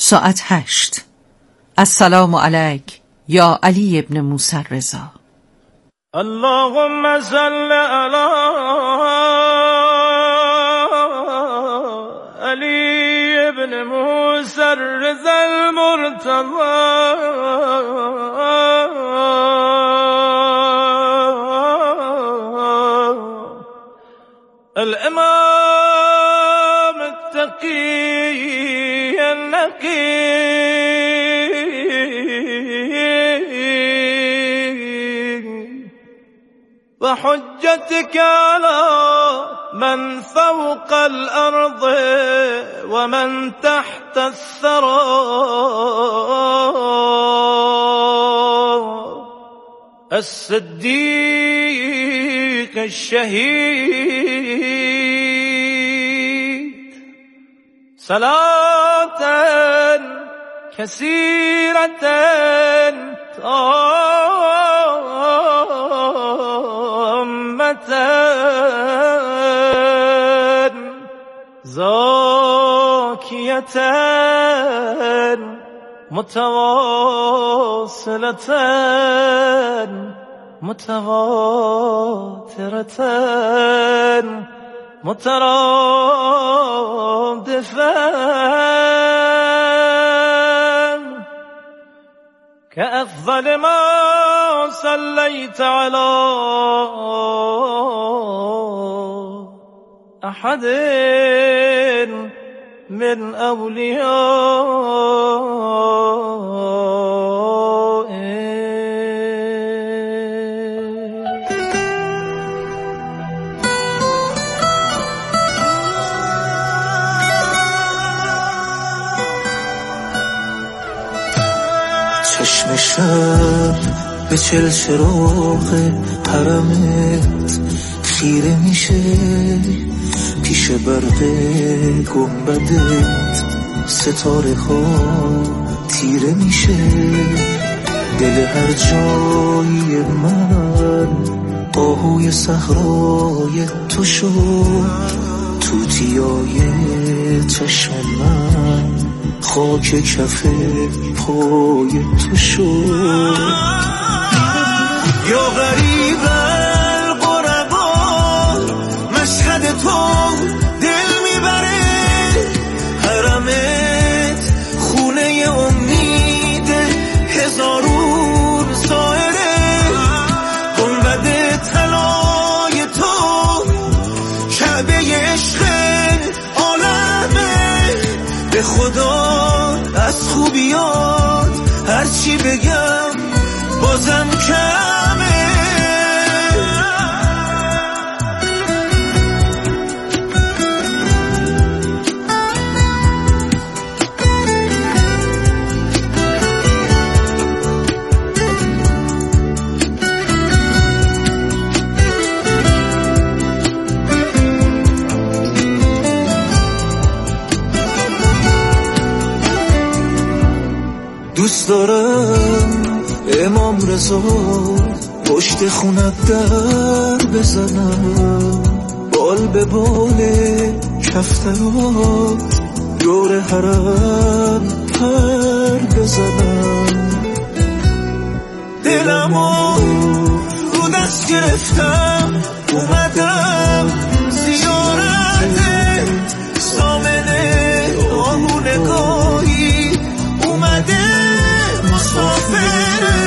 ساعت 8. السلام علیک یا علی ابن موسی الرضا. اللهم صل علی علی ابن موسی الرضا المرتضی الامام التقی النقی وحجتك على من فوق الأرض ومن تحت الثرى الصديق الشهيد صلاة كثيرة زاكية متواصلة متواترة مترادفة كأفضل ما صليت على أحد من أوليائه. چشم شب به چلچراغ حرمت خیره میشه، پیش برق گنبدت ستاره ها تیره میشه. دل هر جایی من آهوی صحرای تو شد، توتیای چشم من خاک کف پای تو شد. یا غریب الغربا مشهد تو دل میبره، حرمت خونه امید هزارون سائره. گنبد طلای تو کعبه عشق عالمه، به خدا از خوبیات هرچی بگم بازم کمه. دوست دارم امام رضا پشت خونت در بزنم، بال به بال کفترات دور حرم پر بزنم. دلمو رو دست گرفتم اومدم زیارت سامنه آهونگاهی اومده مسافره.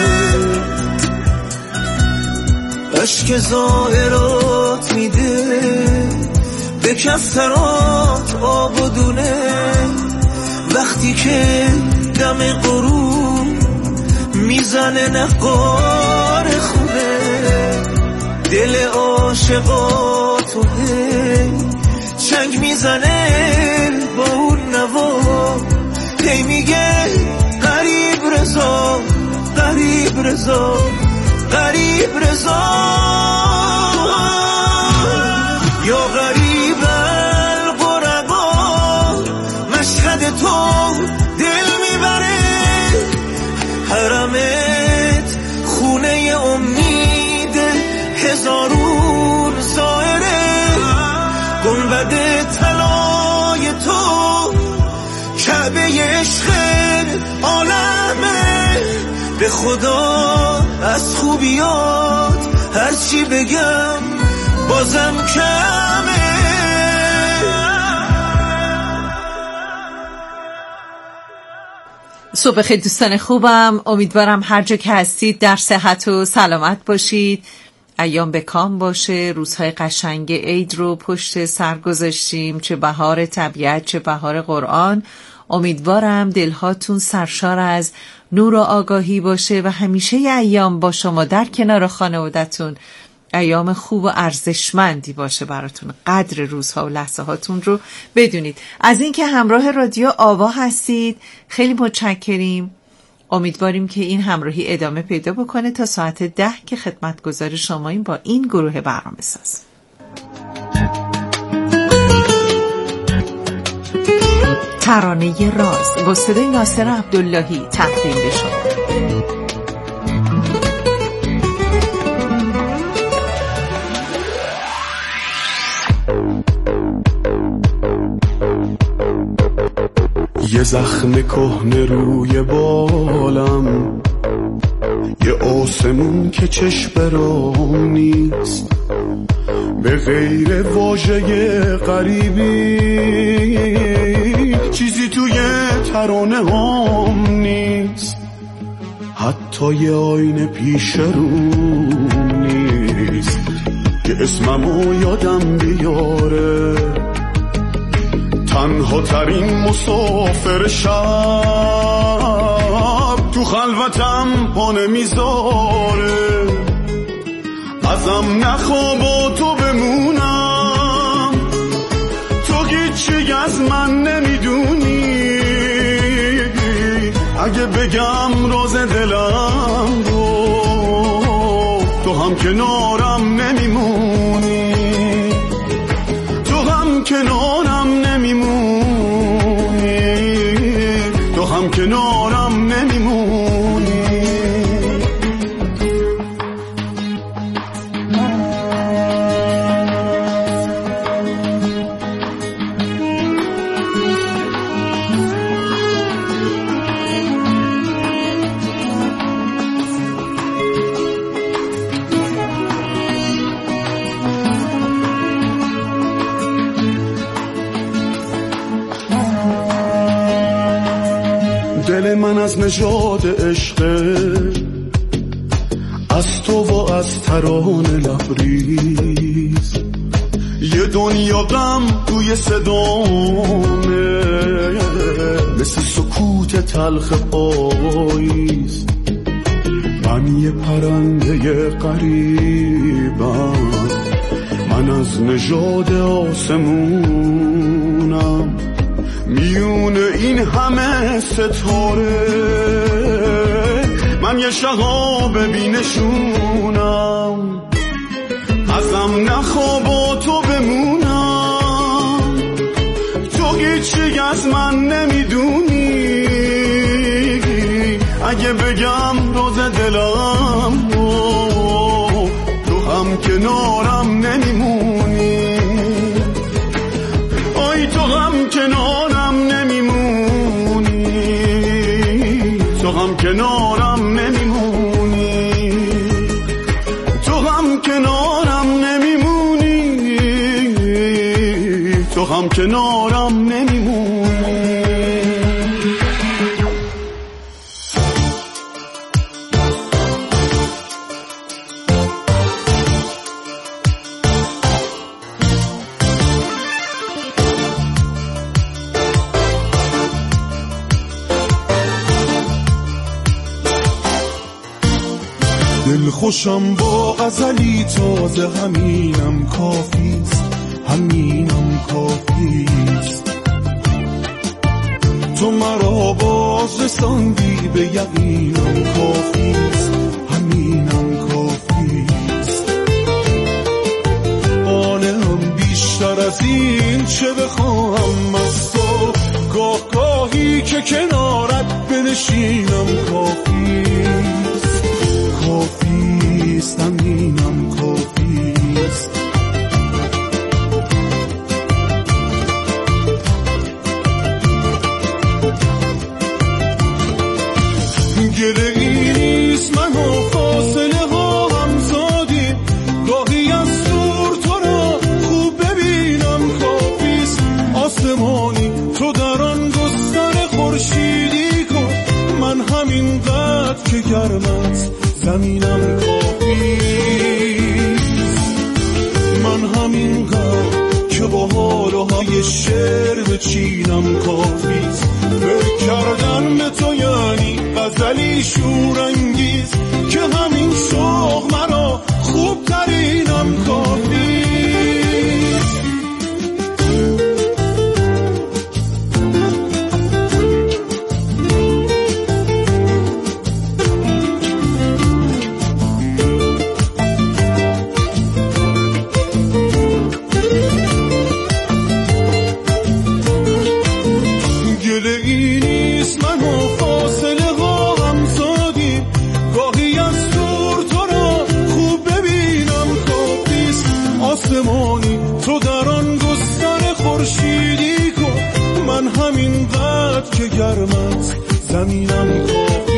عشق زائرات میده به کفترات آب و دونه، وقتی که دم غروب میزنه نقار خونه. دل عاشقاتو چنگ میزنه با اون نوا، هی میگه غریب رضا غریب رضا غریب رضا. یا غریب الغربا مشهد تو دل میبره، حرمت خونه امید هزارون سائره. گنبد طلای تو کعبه عشق عالمه. به خدا از خوبیات هرچی بگم بازم کمه. صبح خیلی دوستان خوبم، امیدوارم هر جا که هستید در صحت و سلامت باشید. ایام به کام باشه، روزهای قشنگ عید رو پشت سر گذاشتیم، چه بهار طبیعت چه بهار قرآن. امیدوارم دلهاتون سرشار از نور و آگاهی باشه و همیشه ی ایام با شما در کنار خانوادتون ایام خوب و ارزشمندی باشه براتون. قدر روزها و لحظه هاتون رو بدونید. از اینکه همراه رادیو آوا هستید خیلی متشکریم. امیدواریم که این همراهی ادامه پیدا بکنه تا ساعت 10 که خدمتگزار شماییم با این گروه برنامه ساز. ترانه راز با صدای ناصر عبداللهی تقدیم به شما. یه زخم کهنه روی بالم، یه آسمون که چشم برام نیست، به غیر واژه غریبی چیزی توی ترانه هم نیست. حتی یه آینه پیش روم نیست که اسممو یادم بیاره. تنها ترین مسافر شب تو خلوتم پا نمیذاره. ازم نخوا با تو بمونم، تو هیچی از من نمیدونی. اگه بگم راز دلم رو تو هم کنارم نمیمونی، تو هم کنارم نمیمونی، تو هم کنارم نمیمونی. دل من از نژاد عشقه، از تو و از ترانه لبریز. یه دنیا غم توی صدامه، مثل سکوت تلخ پاییز. من یه پرنده غریبم، من از نژاد آسمونم. میون این همه ستاره من یه شهاب بینشونم. ازم نخوا با تو بمونم، تو هیچی از من نمیدونی. اگه بگم راز دلم رو تو هم کنارم نمیمونی. آی تو هم کنارم نمیمونی، تو هم کنارم نمیمونی، تو هم کنارم نمیمونی، تو هم کنارم نمیمونی. دل خوشم با غزلی تازه، همینم کافیست، همینم کافیست. تو مرا باز رساندی به یقینم کافیست، همینم کافیست. آنم بیشتر از این چه بخواهم از تو، گاه گاهی که کنارت بنشینم کافیست، کافیست، همینم کافیست. کافیست. فکر کردن به تو یعنی غزلی شورانگیز که همین شوق مرا خوب ترینم کافیست. تو در آن گستر خورشیدی کن، من همین قدر که گرمت زمینم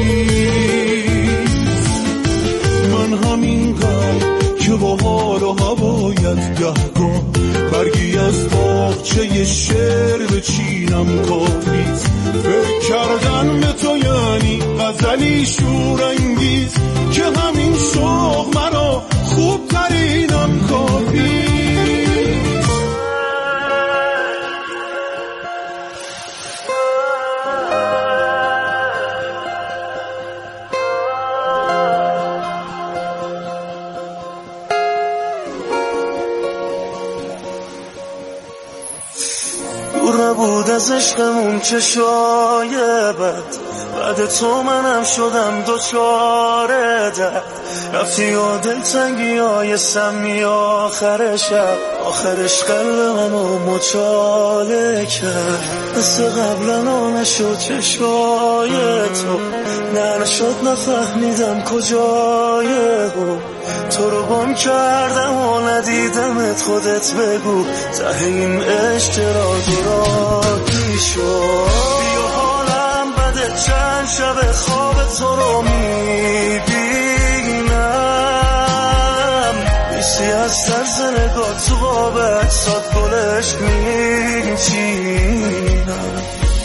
کافیست. من همین قدر که با حال و هوایت گهگاه برگی از باغچه شعر بچینم کافیست. فکر کردن به تو یعنی غزلی شورانگیز که همین شوق مرا خوب ترینم کافیست. بود از عشقمون چشای بعد تو منم شدم دوچار درد. رفتی و دلتنگی های سمی آخر شب، آخرش قلب منو مچاله کرد. مثل قبلا نشد چشای تو، نه نشد نفهمیدم کجای بود. تو رو گم کردم و ندیدمت، خودت بگو ته این عشق چرا دورادی شد. بیا حالم بده چند شب خواب تو رو میبینم، بیسی از طرز نگاه تو قاب اجساد گلش میچینم.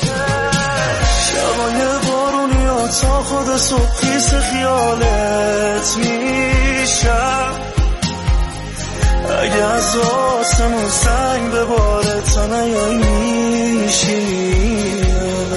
شبای بارونی ها تا خود صبح خیس خیالت میشم. اگه از آسمون سنگ بباره تا نیایی میشیم.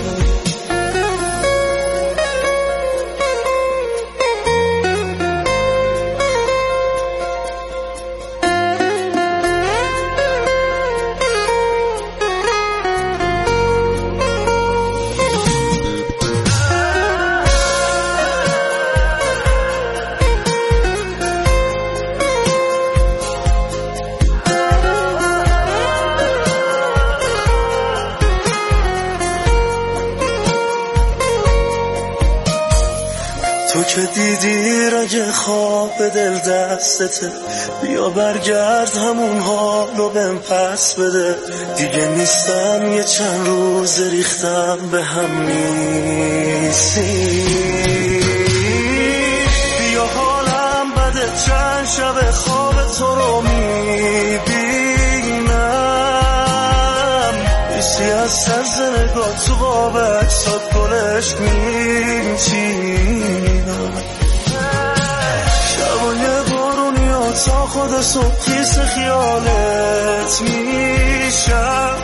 تو که دیدی رگ خواب به دل دستته، بیا برگرد همون حالو بهم پس بده. دیگه نیستم یه چند روز ریختم به هم نیستی. بیا حالم بده چند شب خواب تو رو میبینم، بیسی از سرز نگاه تو قاب اجساد گلش میچینم. شبای بارونی ها تا خود صبح خیس خیالت میشم.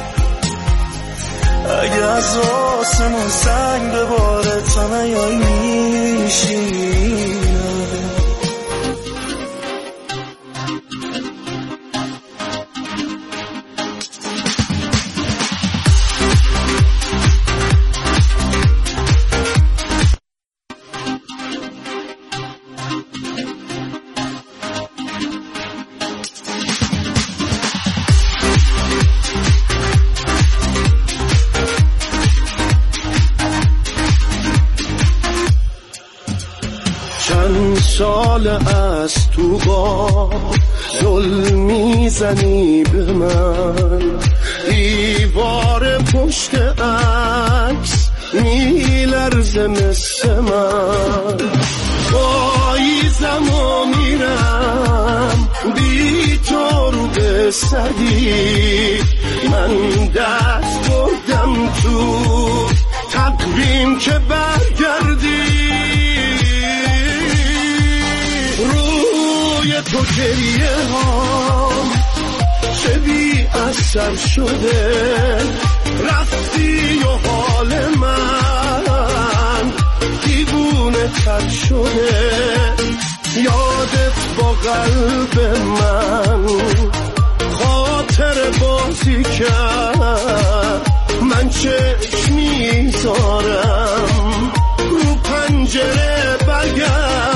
اگه از آسمون سنگ بباره تا نیایی میشینم. سال از تو با ظلم میزنی به من، دیوار پشت عکس میلرزه مثل من. پاییزم و میرم بی تو رو به سدی، من دست بردم تو تقویم که برگردی. تو گریه ها چه بی اثر شده، رفتی و حال من دیوونه تر شده، یادت با قلب من خاطر بازی کرد. من چشم میذارم رو پنجره برگرد.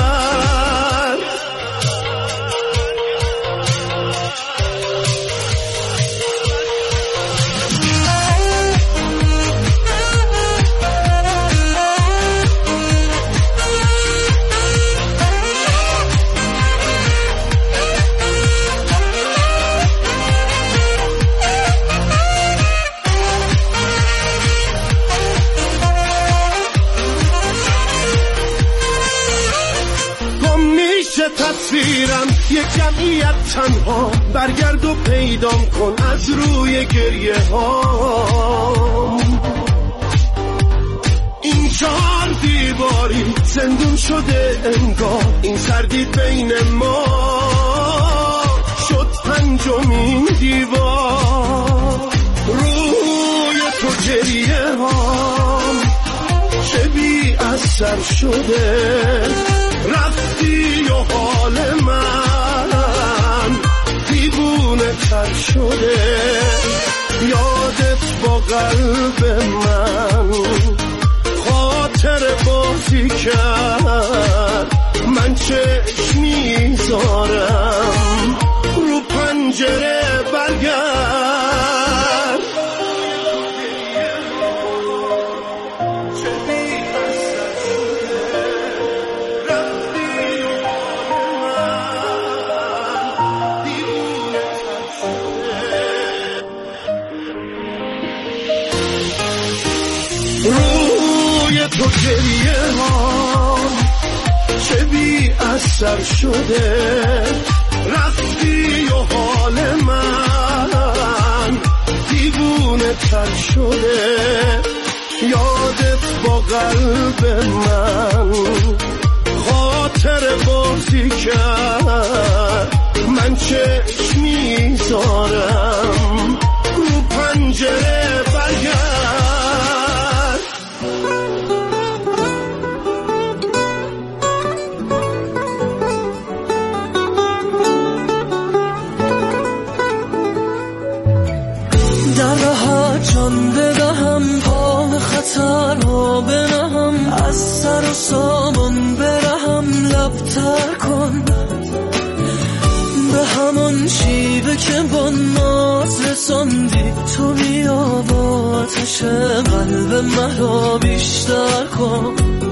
تصویرم یک جمعیت تنها، برگرد و پیدام کن از روی گریه ها. این چهار دیواری زندون شده انگار، این سردی بین ما شد پنجمین دیوار. روی تو گریه ها چه بی اثر شده، رفتی و حال من دیوونه تر شده، یادت با قلب من خاطر بازی کرد. من چشم میذارم رو پنجره برگرد. تو گریه ها چه بی اثر شده، رفتی و حال من دیوونه تر شده، یادت با قلب من خاطر بازی کرد. من چشم میذارم رو پنجره برگرد. جان بدهم پا خطرها بنهم، از سر و سامان برهم لبتر کن. به همان شیوه که با ناز رساندی تو بیا با آتش قلب مرا بیشتر کن.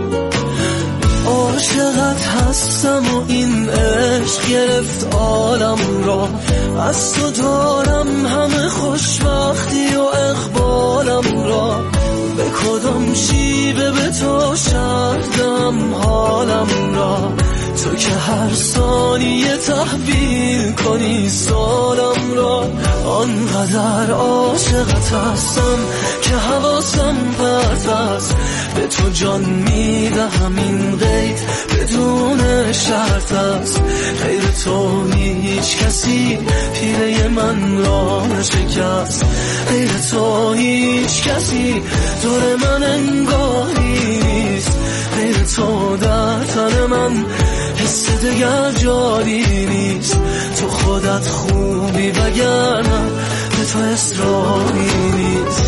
عاشقت هستم و این عشق گرفت عالم را، از تو دارم همه خوشبختی و اقبالم را. به کدام شیوه به تو شردم حالم را، تو که هر ثانیه تحویل کنی سالم را. آنقدر عاشقت هستم که حواسم پرت است، به تو جان میدهم این قید بدون شرط است. غیر تو هیچ کسی پیله من را نشکست، غیر تو هیچ کسی دور من انگاری نیست. غیر تو در تن من حس دگر جاری نیست. تو خودت خوبی وگرنه به تو اصراری نیست.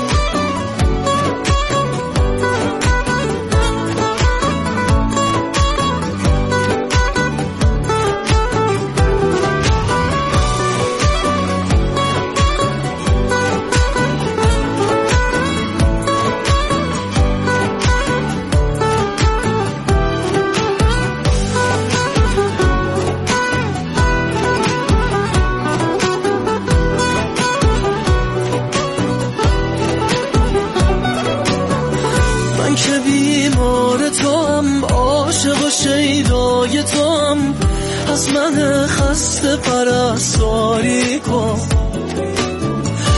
شیدای تو هم از من خسته پرستاری کن.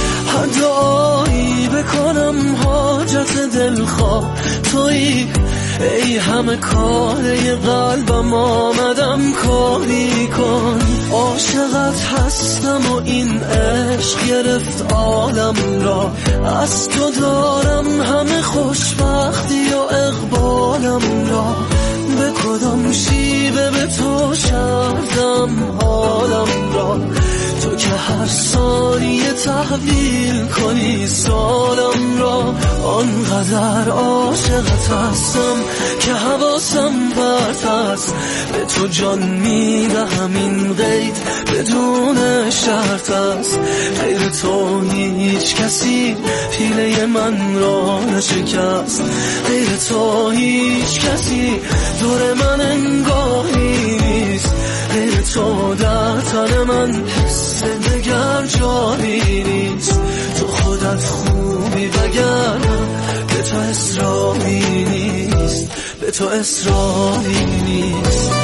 هر دعایی بکنم حاجت دلخواه تویی، ای همه کاره قلبم آمدم کاری کن. عاشقت هستم و این عشق گرفت عالم را، از تو دارم همه خوشبختی و اقبالم را. به کدام شیوه به تو شردم حالم را، تو که هر ثانیه تحویل کنی سالم را. آنقدر عاشقت هستم که حواسم پرت است، به تو جان میدهم این قید بدون شرط است. غیر تو هیچ کسی پیله من را نشکست، غیر تو هیچ کسی دور من انگاهی نیست. غیر تو در تن من حس دگر جایی نیست. تو خودت خوبی وگرنه به تو اصراری نیست، به تو اصراری نیست.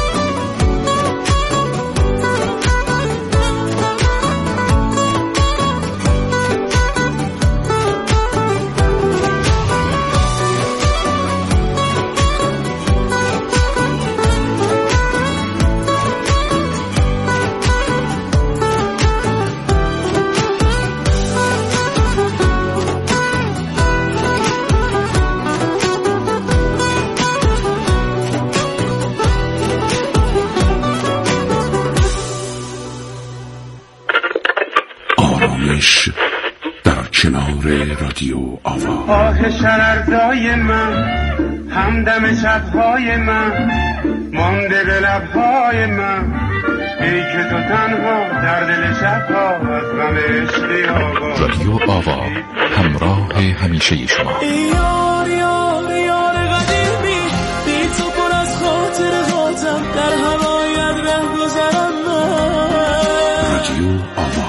در کنار رادیو آوا. آه شرردای من، همدم شبهای من، مانده به لبهای من. ای که تو تنها در دل شبها از غم عشقی آوا. رادیو آوا، همراه همیشه شما. یار یار یار قدیمی، بی تو پر از خاطر خاطم، در هوایت ره گذرم من. رادیو آوا،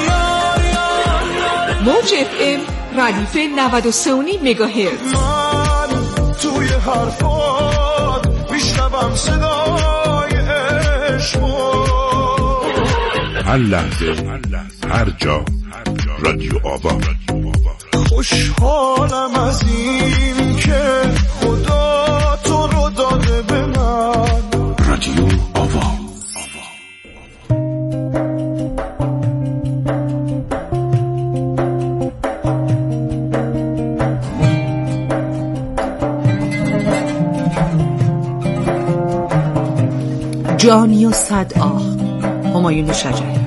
موج FM ردیف 93.9 مگاهرتز. من توی حرفات میشنوم صدای عشق، هر لحظه هر جا رادیو آوا. خوشحالم از این که خدا تو رو داده به من. رادیو آوا. جانی و صد آه، همایون شجریان.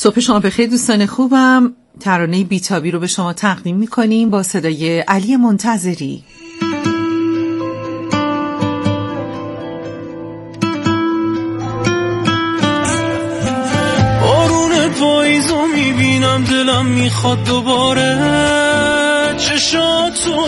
صبح شما بخیر دوستان خوبم. ترانه بیتابی رو به شما تقدیم می‌کنیم با صدای علی منتظری. بارون پاییزو میبینم دلم میخواد دوباره چشاتو،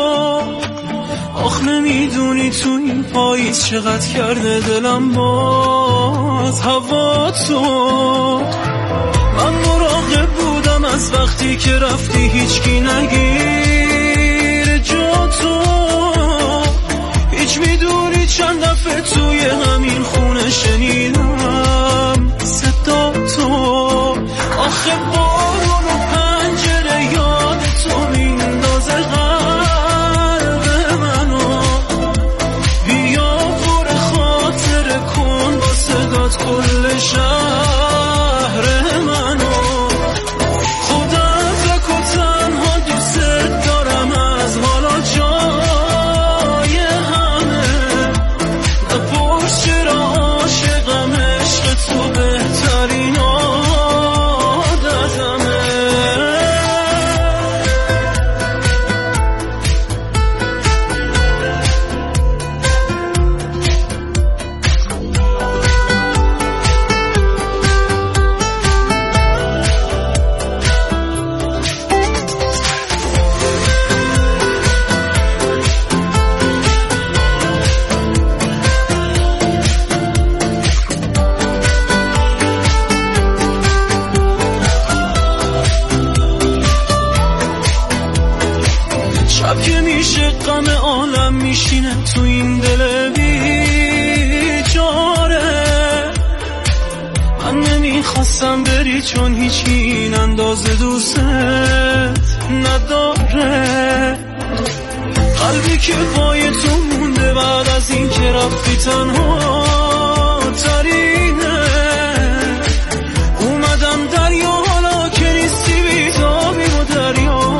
آخ نمیدونی تو این پاییز چقدر کرده دلم باز هوا تو. من مراقب بودم از وقتی که رفتی هیچکی نگیر جا تو. هیچ میدونی چند دفعه توی همین خونه شنیدم صدا تو. آخه بارون و پنجره یاد تو میندازه قلب منو. بیا پر خاطره کن با صدات کل شهر منو. خودم فکر و تنها دوست دارم از حالا جای همه. نپرس چرا عاشقم، عشق تو بهترین تو این دل بیچاره. من نمیخواستم بری چون هیچی این اندازه دوست نداره. قلبی که پای تو مونده بعد از این که رفتی تنها ترینه. اومدم دریا حالا که نیستی بیتابیم و دریا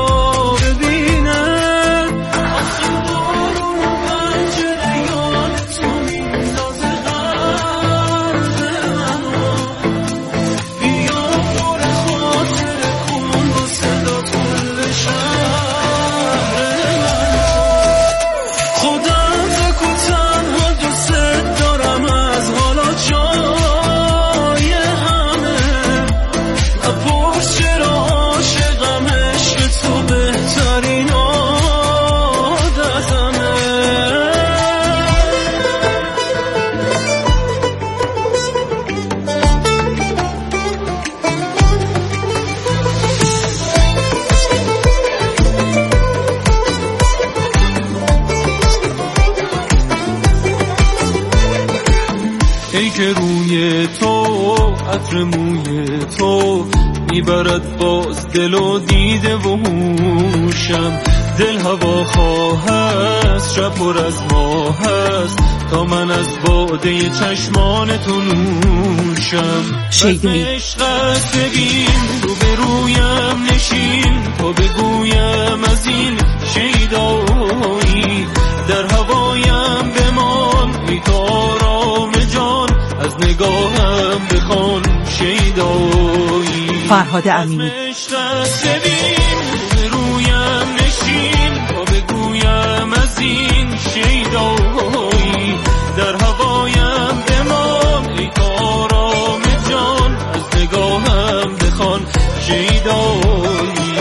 که روی تو عطر موی تو میبرد باز دل و دیده و هوشم. دل هوا خواه است شب پر از ماه است تا من از باده چشمان تو نوشم. شیدایی عشقت ببین رو به رویم نشین تا بگویم از این شیدایی. در هوایم بمان ای تو آرام جان از نگاهم بخوان شیدایی. فرهاد امینی ببین رویم نشین تا بگویم از این شیدایی. در هوایم بمان ای تو آرام جان از نگاهم بخوان شیدایی.